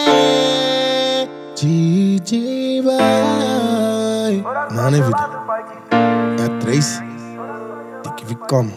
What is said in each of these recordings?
DJ vai. Não, né, vida? É 3. Tem que vir como?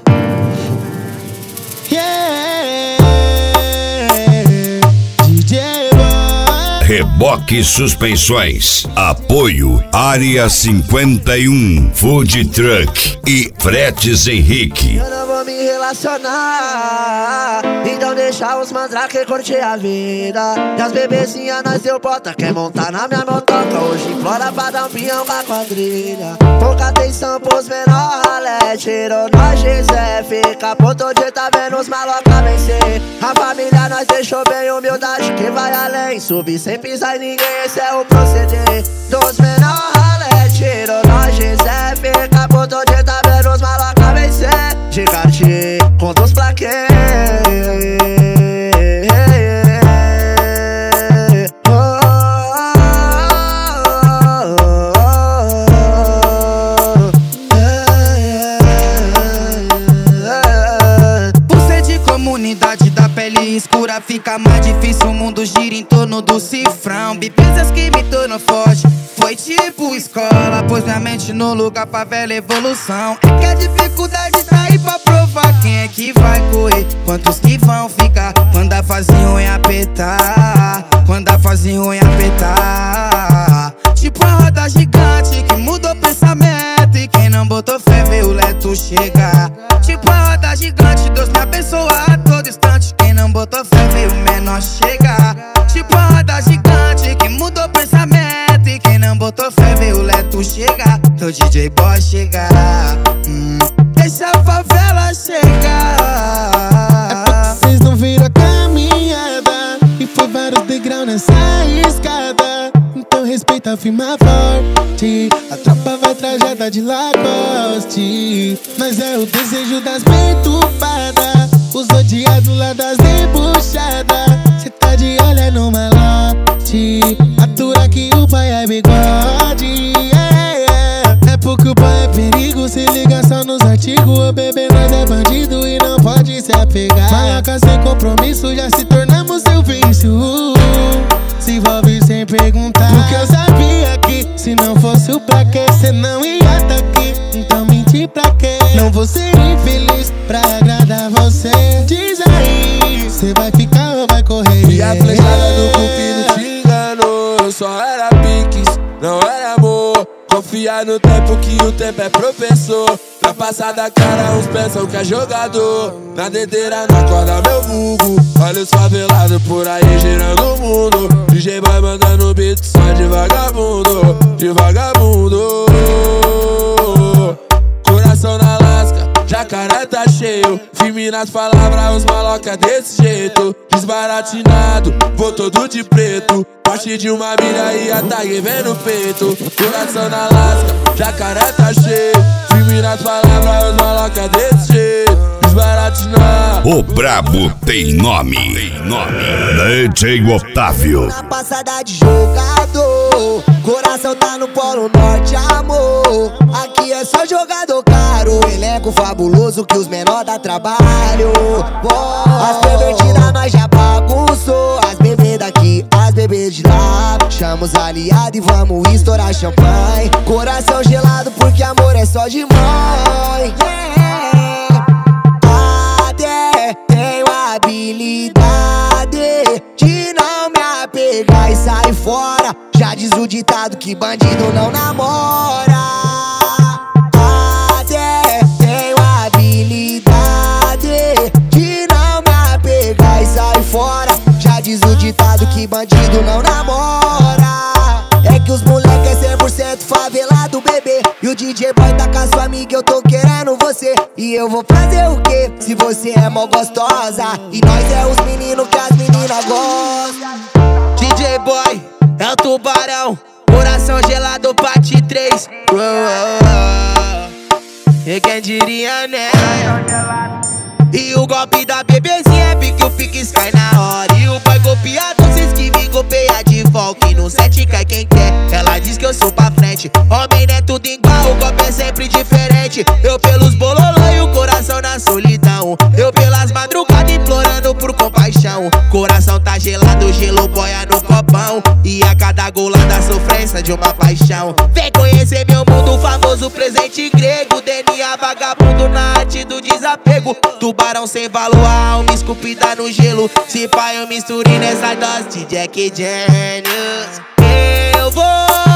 DJ vai. Reboque Suspensões. Apoio Área 51, Food Truck e Fretes Henrique. Eu não vou me relacionar, então deixa os mandrake curtir a vida. E as bebezinhas nós deu bota, quer montar na minha motoca. Hoje implora pra dar um pinhão com a quadrilha. Pouca atenção pros menor ralé, tirou nós Gisé. Fica por todo dia tá vendo os maloca vencer. A família nós deixou bem humildade que vai além. Subir sem pisar em ninguém, esse é o proceder. Dos menor ralé, tirou nós Gisé. Fica por todo dia tá vendo os maloca vencer. De Cartier, com dos plaquês. Por ser de comunidade da pele escura, fica mais difícil, o mundo gira em torno do cifrão. Bibisas que me tornam forte, foi tipo escola, pôs minha mente no lugar pra velha evolução. É que a dificuldade tá aí pra provar quem é que vai correr, quantos que vão ficar quando a fase ruim apertar, quando a fase ruim apertar. Tipo uma roda gigante que mudou o pensamento, e quem não botou fé vê o leto chegar. Tipo uma roda gigante, Deus me abençoa a todo instante, quem não botou fé vê o menor chegar. Tipo uma roda gigante que mudou o pensamento, e quem não botou fé vê o leto chegar. Teu DJ boy chegar, deixa a favela chegar. É porque vocês não viram a caminhada, e foi vários degraus nessa escada. Então respeita a firma forte, a tropa vai trajada de Lacoste. Mas é o desejo das perturbadas, os odiados lá das debuchadas. Cê tá de olho no malote, atura que o pai é bigode. É porque o pai é perigo, se liga só nos artigos. Ô bebê, nós é bandido e não pode se apegar. Maloca sem compromisso, já se tornamos seu vício. Se envolve sem perguntar, porque eu sabia que se não fosse o pra quê, cê não ia tá aqui. Então mentir pra quê? Não vou ser infeliz pra agradar você. Diz aí, cê vai ficar ou vai correr? E a flechada do cupido te enganou. Eu só era piques, não era amor. Confia no tempo que o tempo é professor. Na passada cara uns pensam que é jogador. Na dedeira na corda meu vulgo. Olha os favelados por aí girando o mundo. DJ vai mandando beat só de vagabundo. De vagabundo. Coração na lasca, jacaré tá cheio. Firme nas palavras, os maloca desse jeito. Desbaratinado, vou todo de preto. Parte de uma milha e a tag vem no peito. Coração na lasca, jacaré tá cheio. Firme nas palavras, os maloca desse jeito. Desbaratinado. O brabo tem nome. DJ Otávio. Na passada de jogador, coração tá no polo norte, amor. Aqui é só jogador caro, elenco fabuloso que os menor dá trabalho. As pervertidas nós já bagunçou, as bebês daqui, as bebês de lá. Chama os aliados e vamos estourar champanhe. Coração gelado porque amor é só de mãe. Até tenho a habilidade de não me apegar e sair fora. Já diz o ditado que bandido não namora. Até tenho a habilidade de não me apegar e sair fora. Já diz o ditado que bandido não namora. É que os moleque é 100% favelado, bebê. E o DJ boy tá com a sua amiga, eu tô querendo você. E eu vou fazer o quê? Se você é mó gostosa e nós é os meninos que as meninas gostam. DJ boy é o tubarão, coração gelado, parte 3. E quem diria, né? E o golpe da bebezinha é pique, o pique cai na hora. E o boy golpeado, se esquiva e golpeia de volta. E no set cai quem quer, ela diz que eu sou pra frente. Homem não é tudo igual, o golpe é sempre diferente. Eu pelos bololô e o coração na solidão. Eu pelas madrugadas implorando por compaixão. Coração tá gelado, gelo boia no copão. E a cada golada a sofrência de uma paixão. Vem conhecer meu mundo, famoso presente grego. DNA vagabundo na arte do desapego. Tubarão sem valor, a alma esculpida no gelo. Se pá eu misturei nessa dose de Jack Daniels. Eu vou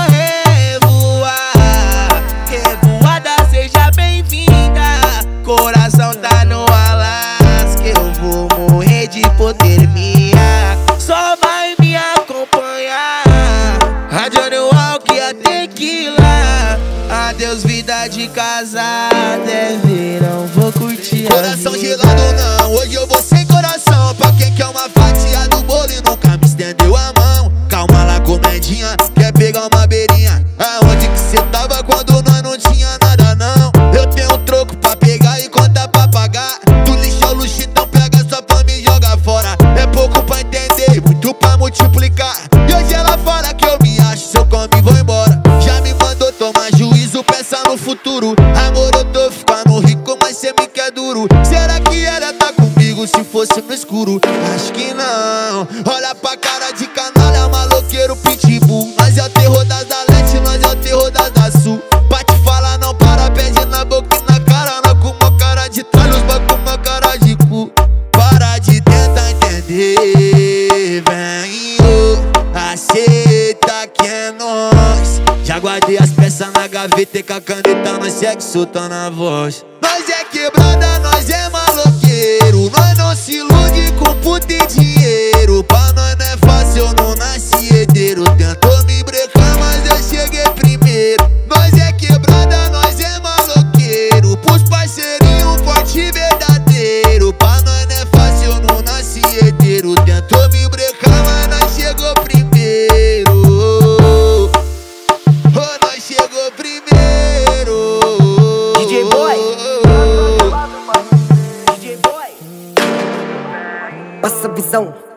revoar, revoada, seja bem-vinda. Coração tá no Alasca, eu vou morrer de hipotermia. Só vai me acompanhar a Johnny Walker e a Tequila. Adeus vida de casada, é verão, vou curtir. Coração gelado não, hoje eu vou sem coração. Pra quem quer uma fatia do bolo e nunca me estendeu a mão. Calma lá, comedinha, quer pegar uma beirinha? Aonde que cê tava quando nós não tinha nada não? Eu tenho um troco pra pegar e conta pra pagar. Tu lixa o luxo, então pega sua fama e joga fora. É pouco pra entender, muito pra multiplicar. E hoje ela fala que eu me acho, se eu como e vou embora. Já me mandou tomar juízo, peça no futuro. Amor, eu tô ficando rico, mas cê me quer duro. Será que ela tá comigo se fosse no escuro? Acho que não. Olha pra cara de canalha, maloqueiro pitbull. Nós é o terror das da leste, nós é o terror das da sul. Pra te falar não para, pede na boca e na cara. Nós com uma cara de tralha, os bagulho com uma cara de cu. Para de tentar entender, vem, aceita que é nós. Já guardei as peças na gaveta e com a caneta nós segue soltando a voz. Nós é quebrada, nós é maloqueiro. Nós não se ilude com puta e dinheiro. Pra nós não é fácil, eu não nasci herdeiro. Tentou me brecar, mas eu cheguei primeiro. Nós é quebrada, nós é maloqueiro. Pros parceirinhos forte e verdadeiro. Pra nós não é fácil, eu não nasci herdeiro. Tentou me brecar, mas nós chegou primeiro. Oh, nós chegou primeiro. DJ Boy, DJ Boy, Passa visão.